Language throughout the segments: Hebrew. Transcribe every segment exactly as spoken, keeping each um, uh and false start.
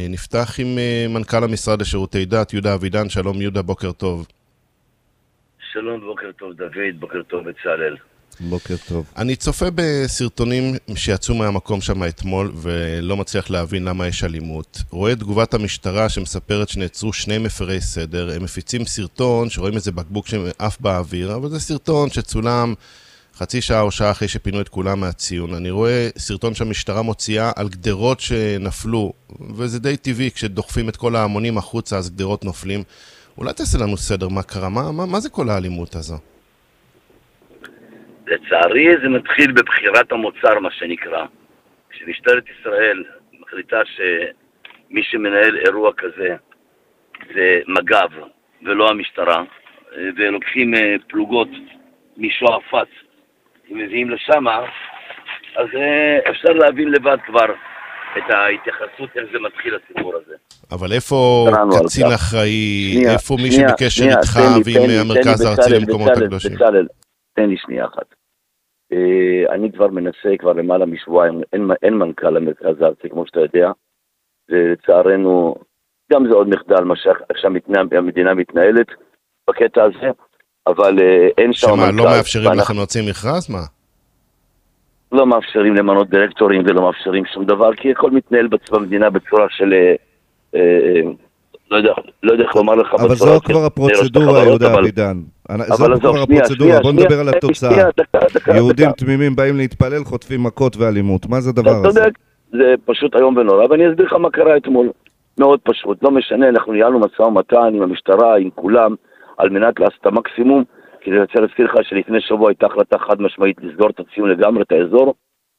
נפתח עם מנכ"ל המשרד לשירותי דת, יהודה אבידן. שלום יהודה, בוקר טוב. שלום, בוקר טוב דוד, בוקר טוב בצלאל. בוקר טוב. אני צופה בסרטונים שיצאו מהמקום שם אתמול ולא מצליח להבין למה יש אלימות. רואה תגובת המשטרה שמספרת שנעצרו שני מפרי סדר. הם מפיצים סרטון שרואים איזה בקבוק שעף באוויר, אבל זה סרטון שצולם חצי שעה או שעה אחרי שפינו את כולם מהציון. אני רואה סרטון שהמשטרה מוציאה על גדרות שנפלו, וזה די טבעי כשדוחפים את כל ההמונים החוצה אז גדרות נופלים. אולי תעשה לנו סדר, מה קרה? מה, מה, מה זה כל האלימות הזו? לצערי זה מתחיל בבחירת המוצר, מה שנקרא. כשמשטרת ישראל מחליטה שמי שמנהל אירוע כזה זה מג"ב ולא המשטרה, ולוקחים פלוגות משועפאט ומביאים לשם, אז אפשר להבין לבד כבר את ההתייחסות, איך זה מתחיל הסיפור הזה. אבל איפה קצין אחראי, שנייה, איפה מי שנייה, שבקשר שנייה, איתך תן לי, ועם תן לי, המרכז תן לי, הארצי בצלאל, למקומות בצלאל, הקדושים? בצלאל, תן לי שנייה אחת. Uh, אני כבר מנסה כבר למעלה משבועיים, אין, אין מנכ"ל למרכז הארצי כמו שאתה יודע, ולצערנו גם זה עוד מחדל מה שהמדינה מתנהלת בקטע הזה, אבל uh, אין שם שמה, מנכ"ל. לא מאפשרים ואנחנו... לכם להוציא מכרז? מה? לא מאפשרים למנות דירקטורים ולא מאפשרים שום דבר, כי הכל מתנהל במדינה בצורה של... Uh, uh, לא יודע, לא יודע איך לומר לך. אבל זו כבר הפרוצדורה, יהודה אבידן. זו כבר הפרוצדורה, בוא נדבר על התוצאה. יהודים תמימים באים להתפלל, חוטפים מכות ואלימות. מה זה הדבר הזה? אתה יודע, זה פשוט היום ונורא, ואני אסביר לך מה קרה אתמול. מאוד פשוט, לא משנה, אנחנו ניהלנו משא ומתן עם המשטרה, עם כולם, על מנת לעשות את המקסימום, כי אני רוצה להזכיר לך שלפני שבוע הייתה החלטה חד משמעית לסגור את הציון לגמרי, את האזור,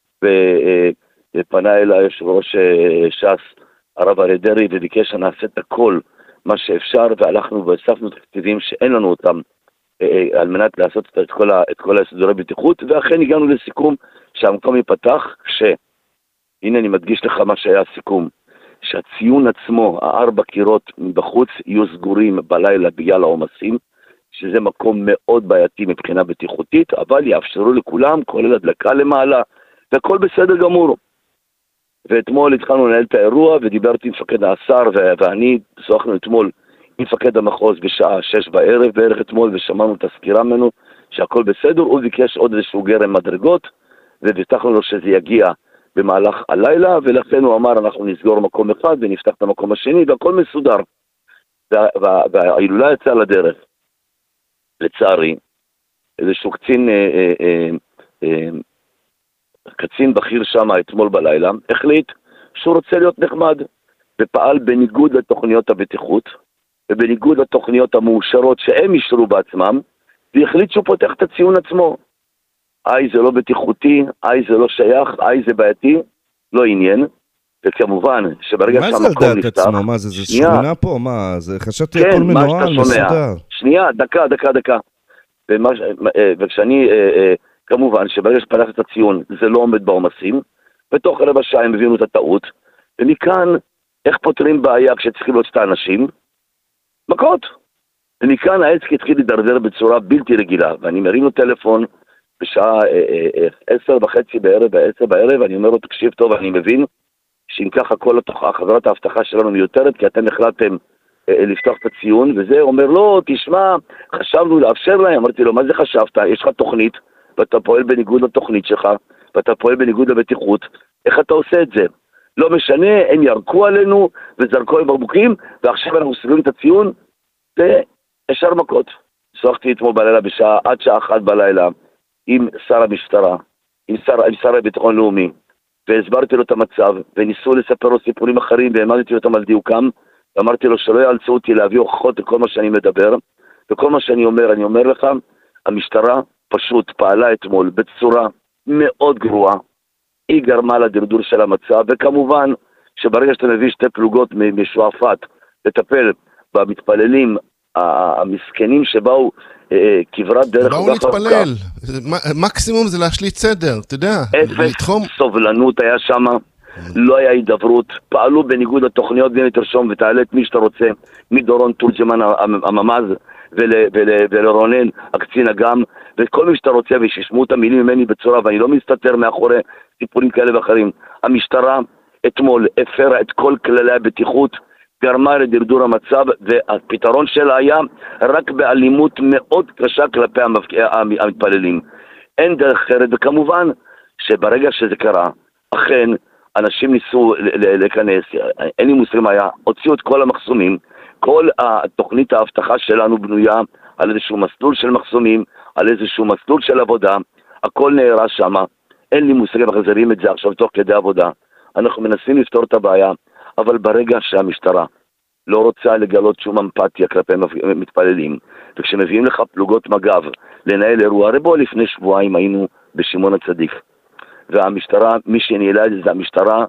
ופנה אל היושב ראש ש"ס, הרב אריה דרעי, וביקש שנעשה את הכל מה שאפשר, והלכנו ואספנו תקציבים שאין לנו אותם על מנת לעשות את כל, את כל הסדרי בטיחות, ואכן הגענו לסיכום שהמקום ייפתח, שהנה אני מדגיש לך מה שהיה הסיכום, שהציון עצמו, הארבע קירות מבחוץ, יהיו סגורים בלילה בגלל העומסים, שזה מקום מאוד בעייתי מבחינה בטיחותית, אבל יאפשרו לכולם, כולל הדלקה למעלה, והכל בסדר גמור. ואתמול התחלנו לנהל את האירוע, ודיברתי עם מפקד האסר, ואני שוחחנו אתמול עם מפקד המחוז בשעה שש בערב בערך אתמול, ושמענו את הסקירה ממנו שהכל בסדר. הוא ביקש עוד איזשהו גרם מדרגות, ובטחנו לו שזה יגיע במהלך הלילה, ולכן הוא אמר אנחנו נסגור מקום אחד ונפתח את המקום השני, והכל מסודר. וההילולה יצאה לדרך. לצערי, איזשהו קצין... אה, אה, אה, אה, קצין בכיר שם אתמול בלילה, החליט שהוא רוצה להיות נחמד, ופעל בניגוד לתוכניות הבטיחות, ובניגוד לתוכניות המאושרות שהם אישרו בעצמם, והחליט שהוא פותח את הציון עצמו. איי זה לא בטיחותי, איי זה לא שייך, איי זה בעייתי, לא עניין, וכמובן שברגע שהמקום נפתח... מה זה על דעת עצמו? מה זה? זה שכונה פה? מה? זה חשבתי הכל מנוהל, מסודר. שנייה, דקה, דקה, דקה. וכשאני... כמובן שברגע שפתח את הציון זה לא עומד בעומסים, בתוך רבע שעה הם הבינו את הטעות, ומכאן איך פותרים בעיה כשצריכים להיות שתי אנשים? מכות. ומכאן העץ התחיל לדרדר בצורה בלתי רגילה, ואני מרים לו טלפון בשעה עשר וחצי בערב, בעשר בערב, אני אומר לו תקשיב טוב, אני מבין שאם ככה כל חברת ההבטחה שלנו מיותרת, כי אתם החלטתם לפתוח את הציון, וזה אומר לו תשמע, חשבנו לאפשר להם, אמרתי לו מה זה חשבת, יש לך תוכנית, ואתה פועל בניגוד לתוכנית שלך, ואתה פועל בניגוד לבטיחות, איך אתה עושה את זה? לא משנה, הם ירקו עלינו, וזרקו עם בקבוקים, ועכשיו אנחנו סוגרים את הציון, וישר מכות. שוחחתי אתמול בלילה בשעה, עד שעה אחת בלילה, עם שר המשטרה, עם שר, עם שר הביטחון לאומי, והסברתי לו את המצב, וניסו לספר לו סיפורים אחרים, והעמדתי אותם על דיוקם, ואמרתי לו שלא יאלצו אותי להביא הוכחות לכל מה שאני מדבר, וכל מה שאני אומר, אני אומר לך, המשטרה פשוט פעלה אתמול בצורה מאוד גרועה, היא גרמה לדרדור של המצב, וכמובן שברגע שאתה מביא שתי פלוגות משועפאט לטפל במתפללים המסכנים שבאו כברת דרך... באו להתפלל, מקסימום זה להשליט סדר, אתה יודע, לתחום. אפס סובלנות היה שם, לא היה הידברות, פעלו בניגוד לתוכניות, ואם תרשום ותעלה את מי שאתה רוצה, מדורון תורג'מן הממז, ולרונן הקצין אגם, וכל מי שאתה רוצה, ושישמעו את המילים ממני בצורה, ואני לא מסתתר מאחורי סיפורים כאלה ואחרים. המשטרה אתמול הפרה את כל כללי הבטיחות, גרמה לדרדור המצב, והפתרון שלה היה רק באלימות מאוד קשה כלפי המתפללים. אין דרך אחרת, וכמובן שברגע שזה קרה, אכן אנשים ניסו להיכנס, אין לי מוסרים היה, הוציאו את כל המחסומים, כל התוכנית ההבטחה שלנו בנויה על איזשהו מסלול של מחסומים, על איזשהו מסלול של עבודה, הכל נערה שם, אין לי מושגים, מחזרים את זה עכשיו תוך כדי עבודה. אנחנו מנסים לפתור את הבעיה, אבל ברגע שהמשטרה לא רוצה לגלות שום אמפתיה כלפי מתפללים, וכשמביאים לך פלוגות מג"ב לנהל אירוע, הרי בוא לפני שבועיים היינו בשמעון הצדיק, והמשטרה, מי שניהלה את זה זה המשטרה,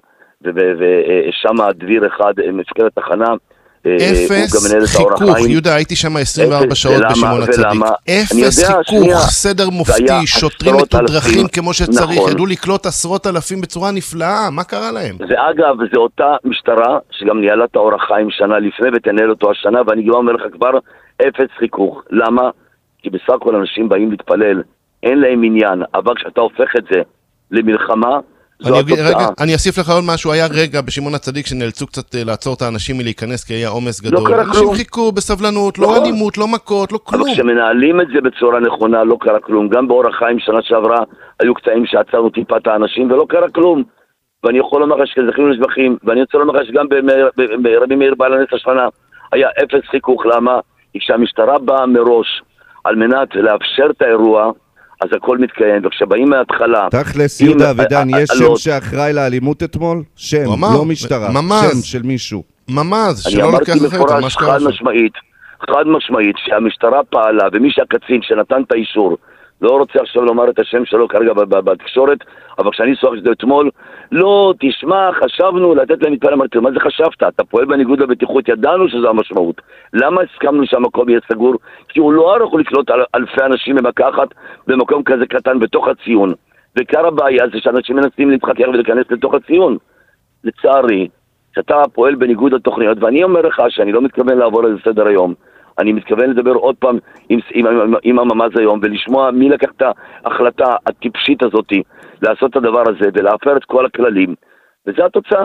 ושם הדביר אחד, מפקד התחנה, אפס חיכוך, יהודה, הייתי שם עשרים וארבע שעות בשמעון הצדיק. אפס חיכוך, סדר מופתי, שוטרים מתודרכים כמו שצריך, ידעו לקלוט עשרות אלפים בצורה נפלאה, מה קרה להם? ואגב, זו אותה משטרה שגם ניהלה את האור החיים שנה לפני ותנהל אותו השנה, ואני גם אומר לך כבר, אפס חיכוך. למה? כי בסך הכל אנשים באים להתפלל, אין להם עניין, אבל כשאתה הופך את זה למלחמה, אני, אגיד, רגע, אני אוסיף לך עוד משהו, היה רגע בשמעון הצדיק שנאלצו קצת לעצור את האנשים מלהיכנס כי היה עומס גדול. לא קרה אנשים כלום. חיכו בסבלנות, לא אלימות, לא מכות, לא כלום. אבל כשמנהלים את זה בצורה נכונה, לא קרה כלום. גם באור החיים שנה שעברה, היו קטעים שעצרנו טיפת האנשים ולא קרה כלום. ואני יכול לומר שזכינו לשבחים, ואני רוצה לומר שגם ברבי מאיר בעל הנס השנה, היה אפס חיכוך. למה? כי כשהמשטרה באה מראש על מנת לאפשר את האירוע, אז הכל מתקיים, וכשבאים מההתחלה... תכלס, יהודה אבידן, יש שם שאחראי לאלימות אתמול? שם, לא משטרה, שם של מישהו. ממז, שלא לקח אחרת, אני אמרתי מפורש חד משמעית, חד משמעית, שהמשטרה פעלה, ומי שהקצין שנתן את האישור, לא רוצה עכשיו לומר את השם שלו כרגע בתקשורת, אבל כשאני שוחח את זה אתמול, לא, תשמע, חשבנו לתת להם מתפלל, אמרתי, מה זה חשבת? אתה פועל בניגוד לבטיחות, ידענו שזו המשמעות. למה הסכמנו שהמקום יהיה סגור? כי הוא לא ערוך לקלוט אלפי אנשים במקחת במקום כזה קטן בתוך הציון. ועיקר הבעיה זה שאנשים מנסים להתחכך ולהיכנס לתוך הציון. לצערי, שאתה פועל בניגוד לתוכניות, ואני אומר לך שאני לא מתכוון לעבור על זה סדר היום, אני מתכוון לדבר עוד פעם עם, עם, עם, עם הממז היום, ולשמוע מי לקח את ההחלטה הטיפשית הזאת, לעשות את הדבר הזה, ולהפר את כל הכללים, וזה התוצאה.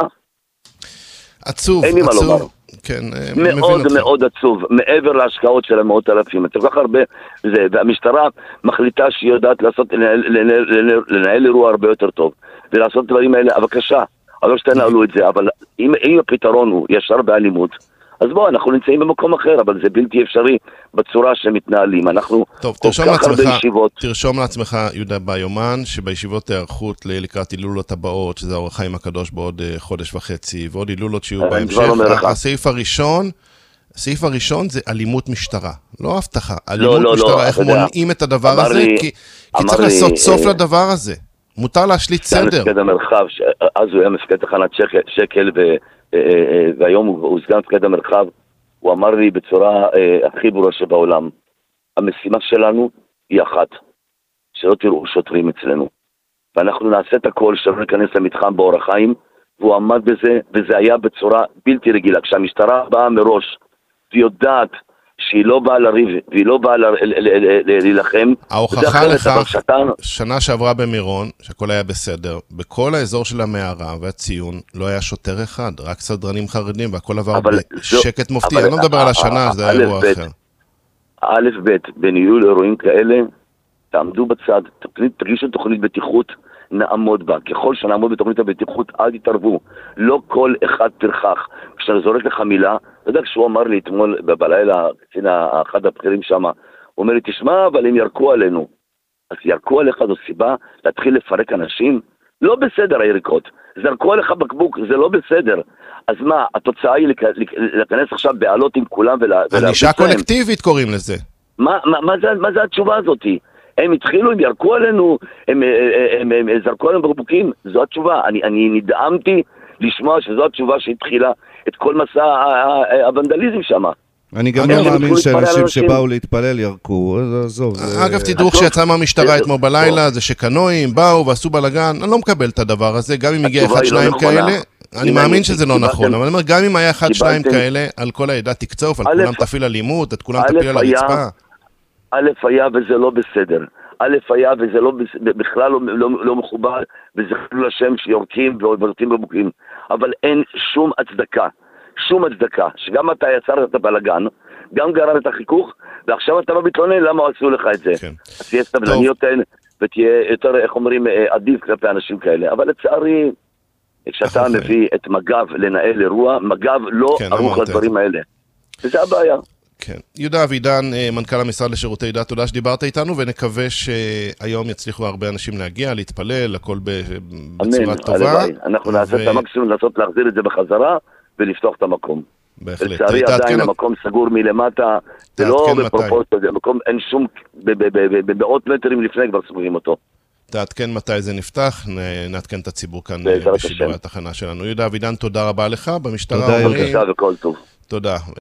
עצוב, אין לי עצוב. מה לומר. כן, מאוד מאוד עצוב, מעבר להשקעות של המאות אלפים, כל כך הרבה, זה, והמשטרה מחליטה שהיא יודעת לעשות, לנהל, לנהל, לנהל, לנהל אירוע הרבה יותר טוב, ולעשות דברים האלה, אבל קשה, אבל לא שתנהלו את זה, אבל אם, אם הפתרון הוא ישר באלימות, אז בוא, אנחנו נמצאים במקום אחר, אבל זה בלתי אפשרי בצורה שמתנהלים. אנחנו טוב, תרשום לעצמך, תרשום לעצמך, יהודה, ביומן, שבישיבות הערכות לקראת הילולות הבאות, שזה האור החיים הקדוש בעוד חודש וחצי, ועוד הילולות שיהיו בהמשך. הסעיף הראשון, הסעיף הראשון זה אלימות משטרה, לא הבטחה. אלימות משטרה, איך מונעים את הדבר הזה, כי צריך לעשות סוף לדבר הזה. מותר להשליט סדר. מפקד המרחב, אז הוא היה מפקד תחנת שקל ו... והיום הוא סגן מפקד המרחב, הוא אמר לי בצורה הכי ברורה שבעולם, המשימה שלנו היא אחת, שלא תראו שוטרים אצלנו, ואנחנו נעשה את הכל שלא ניכנס למתחם באור החיים, והוא עמד בזה, וזה היה בצורה בלתי רגילה. כשהמשטרה באה מראש ויודעת שהיא לא באה לריב, והיא לא באה להילחם. ההוכחה לכך, שנה שעברה במירון, שהכל היה בסדר, בכל האזור של המערה והציון, לא היה שוטר אחד, רק סדרנים חרדים, והכל עבר בשקט מופתי. אני לא מדבר על השנה, זה היה אירוע אחר. א' ב', בניהול אירועים כאלה, תעמדו בצד, תגישו תוכנית בטיחות, נעמוד בה. ככל שנעמוד בתוכנית הבטיחות, אל תתערבו. לא כל אחד פרחח. כשאני זורק לך מילה, אתה יודע, כשהוא אמר לי אתמול בלילה, אחד הבכירים שם, הוא אומר לי, תשמע, אבל הם ירקו עלינו. אז ירקו עליך זו סיבה להתחיל לפרק אנשים? לא בסדר היריקות. זרקו עליך בקבוק, זה לא בסדר. אז מה, התוצאה היא להיכנס עכשיו בעלות עם כולם ולהרביץ להם. ענישה קולקטיבית קוראים לזה. מה, מה, מה זה, מה זה התשובה הזאת? הם התחילו, הם ירקו עלינו, הם, הם, הם, הם זרקו עלינו בקבוקים, זו התשובה. אני, אני נדהמתי לשמוע שזו התשובה שהתחילה את כל מסע הוונדליזם שם. אני גם לא מאמין שאנשים שבאו להתפלל ירקו, עזוב. אגב, תדעו כשיצא מהמשטרה אתמול בלילה, זה שקנועים באו ועשו בלגן, אני לא מקבל את הדבר הזה, גם אם הגיע אחד שניים כאלה, אני מאמין שזה לא נכון, אבל אני אומר, גם אם היה אחד שניים כאלה, על כל העדה תקצוף, על כולם תפיל אלימות, את כולם תפיל על הרצפה. א' היה וזה לא בסדר. א' היה וזה לא, בכלל לא, לא, לא מכובד, וזה חלול השם שיורקים ועוברתים בבוקים. אבל אין שום הצדקה, שום הצדקה, שגם אתה יצרת את הבלגן, גם גרם את החיכוך, ועכשיו אתה מתלונן למה עשו לך את זה. כן. אז תהיה סבלני יותר, ותהיה יותר, איך אומרים, עדיף כלפי אנשים כאלה. אבל לצערי, כשאתה מביא את מג"ב לנהל אירוע, מג"ב לא כן, ערוך לדברים האלה. וזה הבעיה. כן. יהודה אבידן, מנכ"ל המשרד לשירותי דת, תודה שדיברת איתנו, ונקווה שהיום יצליחו הרבה אנשים להגיע, להתפלל, הכל בצורה טובה. הלוואי. אנחנו נעשה את המקסימום לנסות להחזיר את זה בחזרה, ולפתוח את המקום. בהחלט. לצערי עדיין המקום סגור מלמטה, זה לא בפרופורציה, זה מקום, אין שום, במאות מטרים לפני כבר סגורים אותו. תעדכן מתי זה נפתח, נעדכן את הציבור כאן בשידורי התחנה שלנו. יהודה אבידן, תודה רבה לך, במשטרה. תודה, וכל טוב. תודה.